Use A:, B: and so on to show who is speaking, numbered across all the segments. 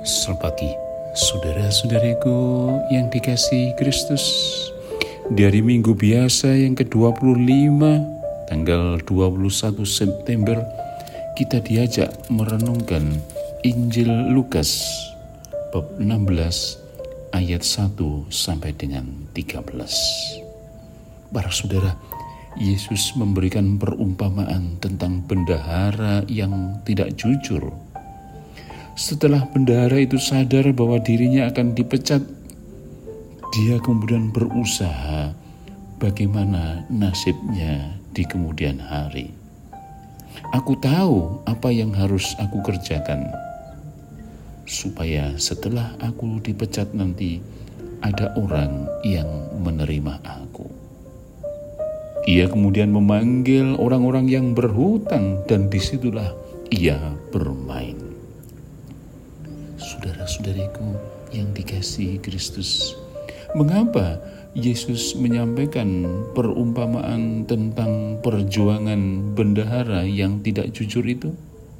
A: Selamat pagi, saudara-saudariku yang dikasihi Kristus. Di hari Minggu biasa yang ke-25, tanggal 21 September, kita diajak merenungkan Injil Lukas, bab 16, ayat 1 sampai dengan 13. Para saudara, Yesus memberikan perumpamaan tentang bendahara yang tidak jujur. Setelah bendahara itu sadar bahwa dirinya akan dipecat, dia kemudian berusaha bagaimana nasibnya di kemudian hari. Aku tahu apa yang harus aku kerjakan, supaya setelah aku dipecat nanti ada orang yang menerima aku. Ia kemudian memanggil orang-orang yang berhutang dan disitulah ia bermain. Saudara-saudariku yang dikasihi Kristus, mengapa Yesus menyampaikan perumpamaan tentang perjuangan bendahara yang tidak jujur itu?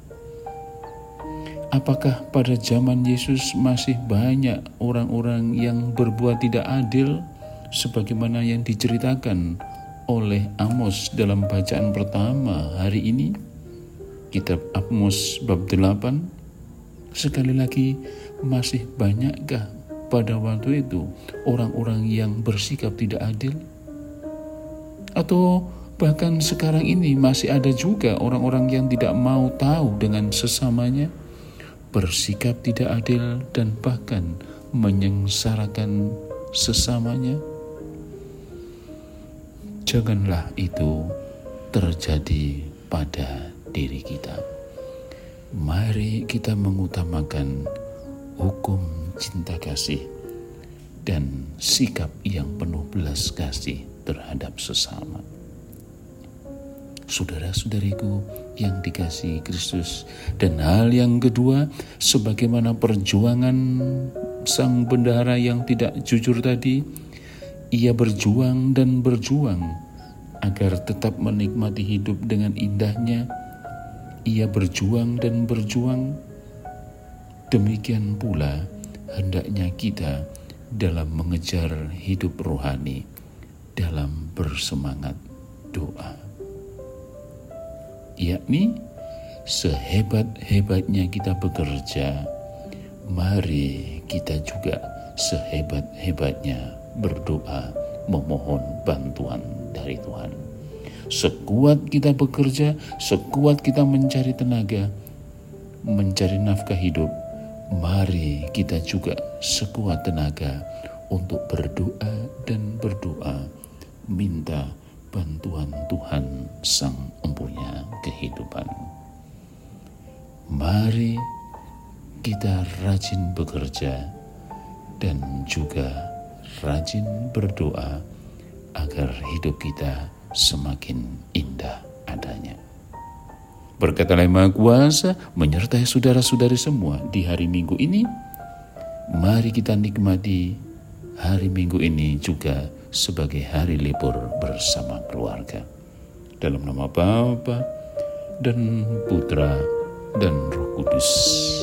A: Apakah pada zaman Yesus masih banyak orang-orang yang berbuat tidak adil sebagaimana yang diceritakan oleh Amos dalam bacaan pertama hari ini? Kitab Amos bab 8. Sekali lagi, masih banyakkah pada waktu itu orang-orang yang bersikap tidak adil? Atau bahkan sekarang ini masih ada juga orang-orang yang tidak mau tahu dengan sesamanya, bersikap tidak adil dan bahkan menyengsarakan sesamanya? Janganlah itu terjadi pada diri kita. Mari kita mengutamakan hukum cinta kasih dan sikap yang penuh belas kasih terhadap sesama. Saudara-saudariku yang dikasihi Kristus, dan hal yang kedua, sebagaimana perjuangan sang bendahara yang tidak jujur tadi, ia berjuang dan berjuang agar tetap menikmati hidup dengan indahnya. Ia berjuang dan berjuang. Demikian pula hendaknya kita dalam mengejar hidup rohani, dalam bersemangat doa. Yakni sehebat-hebatnya kita bekerja, mari kita juga sehebat-hebatnya berdoa memohon bantuan dari Tuhan. Sekuat kita bekerja, sekuat kita mencari tenaga, mencari nafkah hidup, mari kita juga sekuat tenaga untuk berdoa dan berdoa, minta bantuan Tuhan Sang Empunya kehidupan. Mari kita rajin bekerja dan juga rajin berdoa agar hidup kita semakin indah adanya. Berkat Allah Maha Kuasa menyertai saudara-saudari semua di hari Minggu ini. Mari kita nikmati hari Minggu ini juga sebagai hari libur bersama keluarga. Dalam nama Bapa dan Putra dan Roh Kudus.